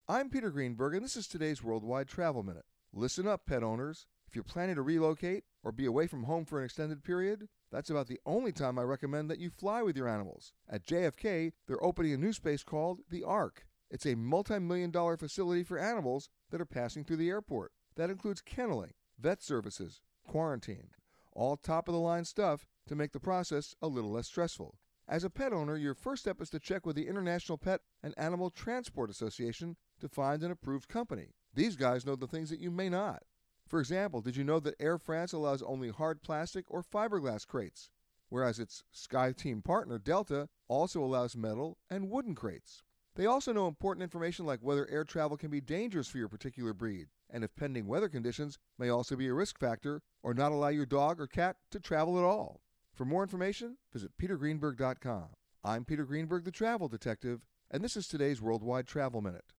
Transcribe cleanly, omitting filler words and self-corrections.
I'm Peter Greenberg, and this is today's Worldwide Travel Minute. Listen up, pet owners. If you're planning to relocate or be away from home for an extended period, that's about the only time I recommend that you fly with your animals. At JFK, they're opening a new space called the Ark. It's a multi-million-dollar facility for animals that are passing through the airport. That includes kenneling, vet services, quarantine, all top-of-the-line stuff to make the process a little less stressful. As a pet owner, your first step is to check with the International Pet and Animal Transport Association to find an approved company. These guys know the things that you may not. For example, did you know that Air France allows only hard plastic or fiberglass crates, whereas its SkyTeam partner, Delta, also allows metal and wooden crates? They also know important information like whether air travel can be dangerous for your particular breed, and if pending weather conditions may also be a risk factor or not allow your dog or cat to travel at all. For more information, visit petergreenberg.com. I'm Peter Greenberg, the Travel Detective, and this is today's Worldwide Travel Minute.